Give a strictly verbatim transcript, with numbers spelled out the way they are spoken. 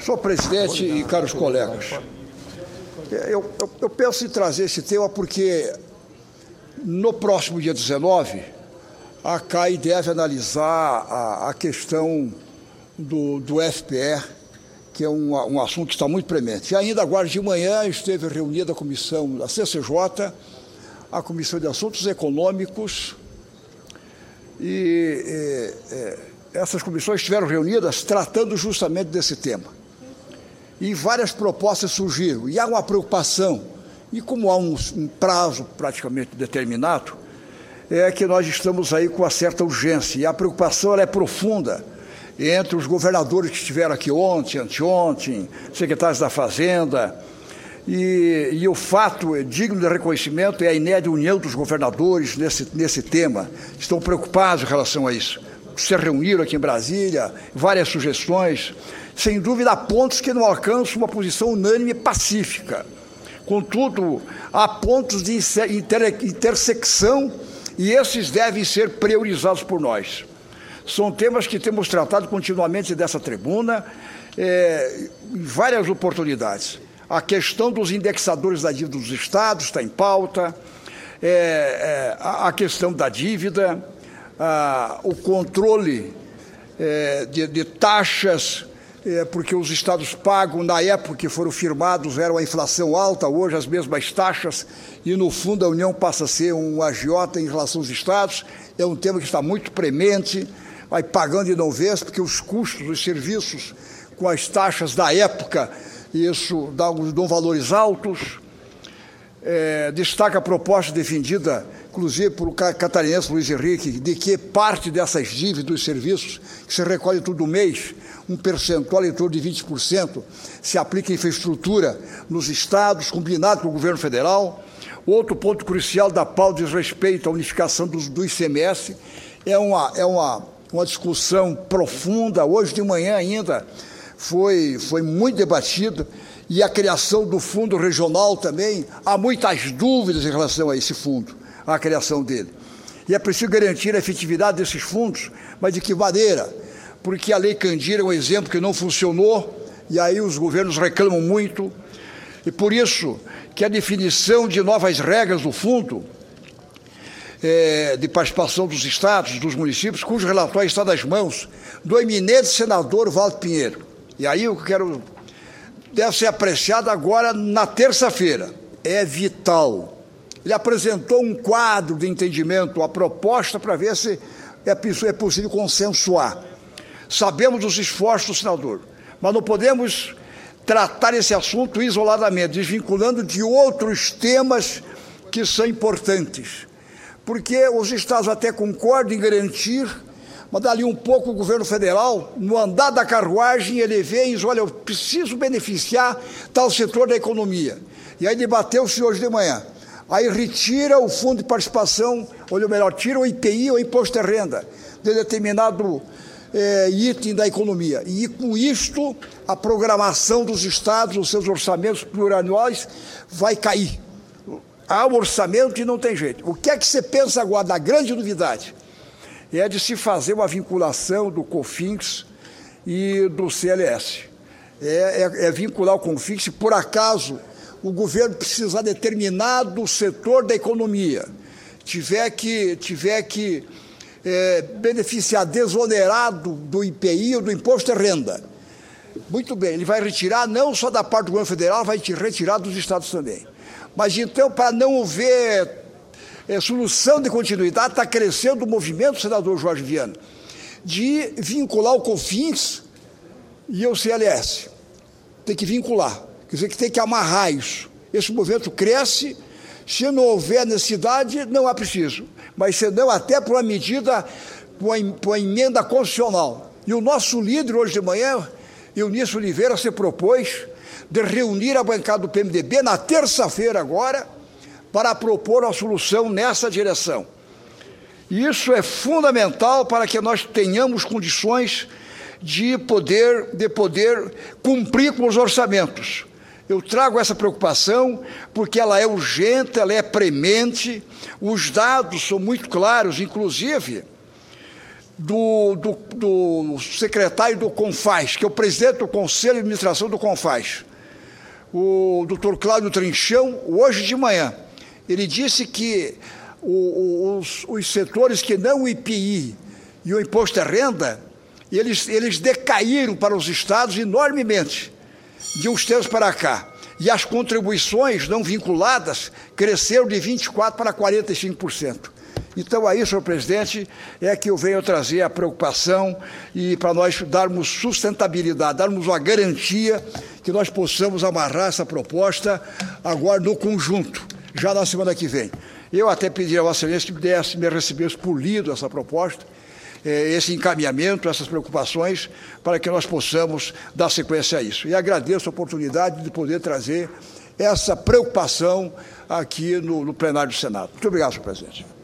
Senhor presidente e caros colegas, eu, eu, eu penso em trazer esse tema porque no próximo dia dezenove, a C A I deve analisar a, a questão do, do F P E, que é um, um assunto que está muito premente. E ainda agora de manhã esteve reunida a comissão da C C J, a Comissão de Assuntos Econômicos, e, e, e essas comissões estiveram reunidas tratando justamente desse tema. E várias propostas surgiram, e há uma preocupação, e como há um, um prazo praticamente determinado, é que nós estamos aí com uma certa urgência, e a preocupação ela é profunda entre os governadores que estiveram aqui ontem, anteontem, secretários da Fazenda, e, e o fato digno de reconhecimento é a inédita união dos governadores nesse, nesse tema, estão preocupados em relação a isso. Se reuniram aqui em Brasília, várias sugestões, sem dúvida há pontos que não alcançam uma posição unânime e pacífica. Contudo, há pontos de inter, intersecção e esses devem ser priorizados por nós. São temas que temos tratado continuamente dessa tribuna, é, em várias oportunidades. A questão dos indexadores da dívida dos estados está em pauta, é, é, a questão da dívida, a, o controle é, de, de taxas, é, porque os estados pagam, na época que foram firmados, era uma inflação alta, hoje as mesmas taxas, e no fundo a União passa a ser um agiota em relação aos estados. É um tema que está muito premente, vai pagando e não vê, porque os custos dos serviços com as taxas da época, isso dá, dão valores altos. É, destaca a proposta defendida, inclusive por o catarinense Luiz Henrique, de que parte dessas dívidas dos serviços, que se recolhe todo mês, um percentual em torno de vinte por cento, se aplica em infraestrutura nos estados, combinado com o governo federal. Outro ponto crucial da pauta diz respeito à unificação do, do I C M S. É uma, é uma, uma discussão profunda. Hoje de manhã ainda foi, foi muito debatida. E a criação do fundo regional também, há muitas dúvidas em relação a esse fundo, a criação dele. E é preciso garantir a efetividade desses fundos, mas de que maneira? Porque a Lei Candir é um exemplo que não funcionou, e aí os governos reclamam muito, e por isso que a definição de novas regras do fundo é, de participação dos estados, dos municípios, cujo relatório está nas mãos do eminente senador Walter Pinheiro. E aí eu quero... deve ser apreciado agora na terça-feira. É vital. Ele apresentou um quadro de entendimento, a proposta para ver se é possível consensuar. Sabemos dos esforços do senador, mas não podemos tratar esse assunto isoladamente, desvinculando de outros temas que são importantes. Porque os estados até concordam em garantir, mas dali um pouco o governo federal, no andar da carruagem, ele vê e diz, olha, eu preciso beneficiar tal setor da economia. E aí debateu-se hoje de manhã. Aí retira o fundo de participação, ou melhor, tira o I P I ou o imposto de renda, de determinado é, item da economia. E com isto, a programação dos estados, os seus orçamentos plurianuais, vai cair. Há um orçamento e não tem jeito. O que é que você pensa agora da grande novidade? É de se fazer uma vinculação do COFINS e do C L S. É, é, é vincular o COFINS, se por acaso o governo precisar de determinado setor da economia, tiver que, tiver que é, beneficiar desonerado do I P I ou do imposto de renda. Muito bem, ele vai retirar não só da parte do governo federal, vai retirar dos estados também. Mas então, para não haver É, solução de continuidade, está crescendo o movimento, senador Jorge Viana, de vincular o COFINS e o C L S. Tem que vincular, quer dizer que tem que amarrar isso. Esse movimento cresce, se não houver necessidade, não há preciso, mas senão até por uma medida, por uma, por uma emenda constitucional. E o nosso líder hoje de manhã, Eunício Oliveira, se propôs de reunir a bancada do P M D B na terça-feira agora, para propor uma solução nessa direção. E isso é fundamental para que nós tenhamos condições de poder, de poder cumprir com os orçamentos. Eu trago essa preocupação porque ela é urgente, ela é premente, os dados são muito claros, inclusive do, do, do secretário do CONFAS, que é o presidente do Conselho de Administração do CONFAS, o doutor Cláudio Trinchão, hoje de manhã. Ele disse que o, os, os setores que não o I P I e o Imposto de Renda, eles, eles decaíram para os estados enormemente, de uns tempos para cá. E as contribuições não vinculadas cresceram de vinte e quatro por cento para quarenta e cinco por cento. Então, aí, senhor presidente, é que eu venho trazer a preocupação e para nós darmos sustentabilidade, darmos uma garantia que nós possamos amarrar essa proposta agora no conjunto, já na semana que vem. Eu até pedi a Vossa Excelência que me desse, me recebesse por lido essa proposta, esse encaminhamento, essas preocupações, para que nós possamos dar sequência a isso. E agradeço a oportunidade de poder trazer essa preocupação aqui no, no plenário do Senado. Muito obrigado, senhor presidente.